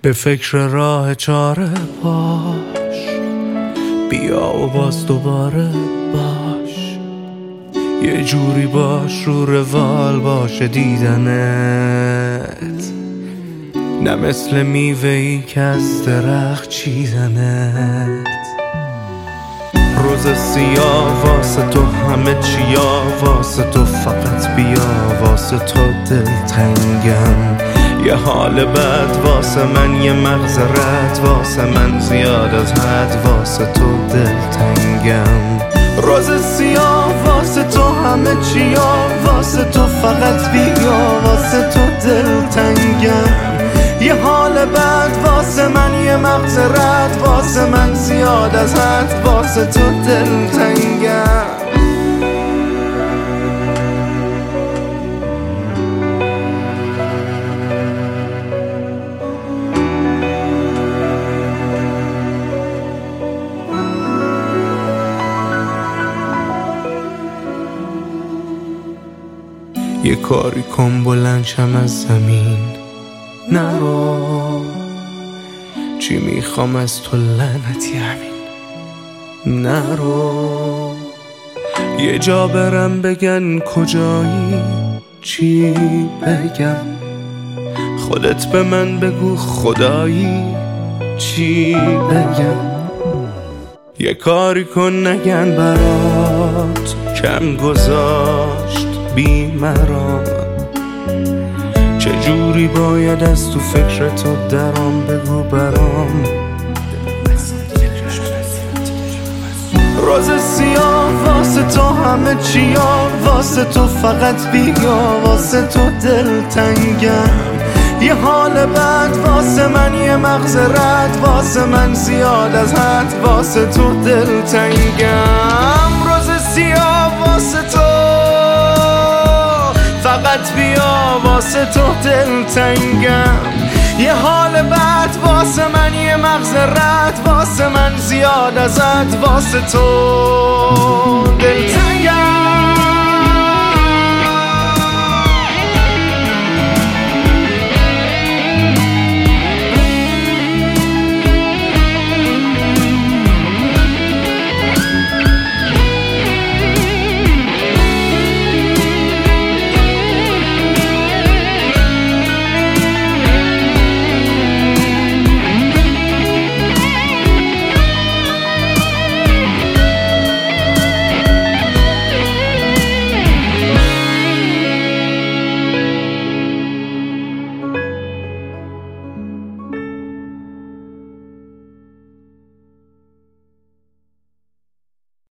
به فکر راه چاره باش، بیا و باز دوباره باش، یه جوری باش رو روال باشه دیدنت، نه مثل میوه‌ای که از درخت چیدنت. روز سیاه واسه تو همه چیا، واسه تو فقط بیا، واسه تو دلتنگم. یه حال بد واسه من، یه مغز رد واسه من، زیاد از حد واسه تو دلتنگم. روز سیاه واسه تو همه چیا، واسه تو فقط بیا، واسه تو دلتنگم. یه حال بد واسه من، یه مغز رد واسه من، زیاد از حد واسه تو دلتنگم. یه کاری کن بلند شم از زمین، نرو، چی میخوام از تو لعنتی همین. نرو، یه جا برم بگن کجایی، چی بگم، خودت به من بگو خدایی، چی بگم. یه کاری کن نگن برات کم گذاشت بی مرام، چجوری باید از تو فکر تو درام، بگو برام. روز سیاه واسه تو همه چیا، واسه تو فقط بیا، واسه تو دلتنگم. یه حال بد واسه من، یه مغز رد واسه من، زیاد از حد واسه تو دلتنگم. روز سیاه واسه تو فقط بیا، واسه تو دلتنگم. یه حال بد واسه من، یه مغز رد واسه من، زیاد از حد واسه تو دلتنگم.